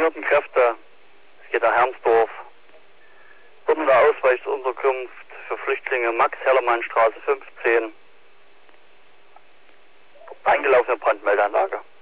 Behördenkräfte. Es geht nach Hermsdorf. Dort in der Ausweichunterkunft für Flüchtlinge Max-Hellermann-Straße 15. Eingelaufene Brandmeldeanlage.